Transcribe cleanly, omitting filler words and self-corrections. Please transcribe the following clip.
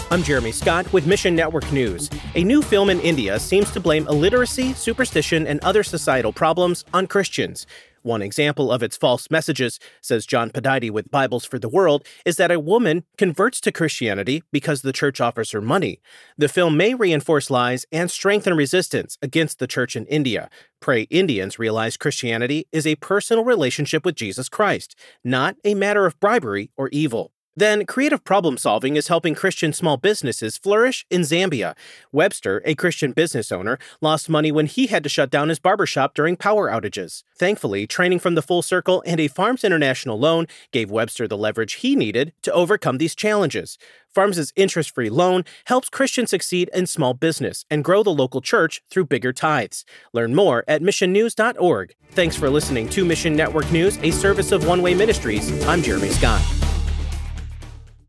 I'm Jeremy Scott with Mission Network News. A new film in India seems to blame illiteracy, superstition, and other societal problems on Christians. One example of its false messages, says John Padidy with Bibles for the World, is that a woman converts to Christianity because the church offers her money. The film may reinforce lies and strengthen resistance against the church in India. Pray Indians realize Christianity is a personal relationship with Jesus Christ, not a matter of bribery or evil. Then, creative problem solving is helping Christian small businesses flourish in Zambia. Webster, a Christian business owner, lost money when he had to shut down his barbershop during power outages. Thankfully, training from the Full Circle and a Farms International loan gave Webster the leverage he needed to overcome these challenges. Farms' interest-free loan helps Christians succeed in small business and grow the local church through bigger tithes. Learn more at missionnews.org. Thanks for listening to Mission Network News, a service of One Way Ministries. I'm Jeremy Scott.